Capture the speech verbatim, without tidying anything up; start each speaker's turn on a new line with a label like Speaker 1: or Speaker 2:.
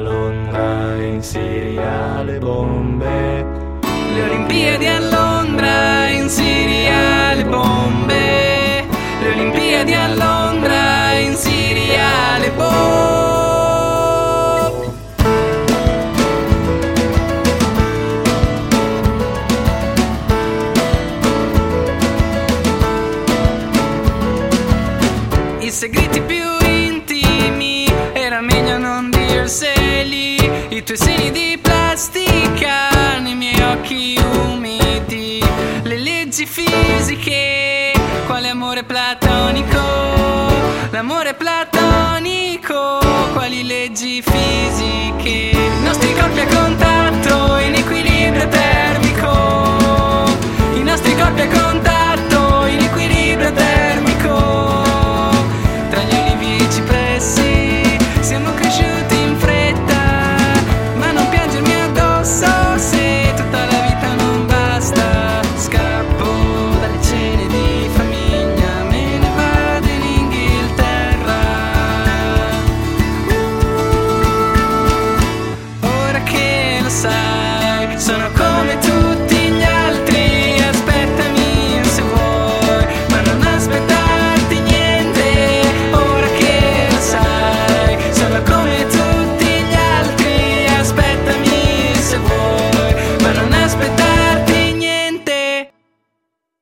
Speaker 1: Londra, in Siria le bombe.
Speaker 2: Le Olimpiadi a Londra, in Siria le bombe. Le Olimpiadi a Londra, in Siria le bombe. I segreti più intimi era meglio non dirseli. I tuoi seni di plastica nei miei occhi umidi. Le leggi fisiche, quale amore platonico. L'amore platonico, quali leggi fisiche. I nostri corpi a contatto in equilibrio termico. I nostri corpi a contatto in equilibrio termico. Tra gli olivi e i cipressi siamo cresciuti in fretta, ma non piangermi addosso se tutta la vita non basta. Scappo dalle cene di famiglia, me ne vado in Inghilterra. uh, Ora che lo sai, sono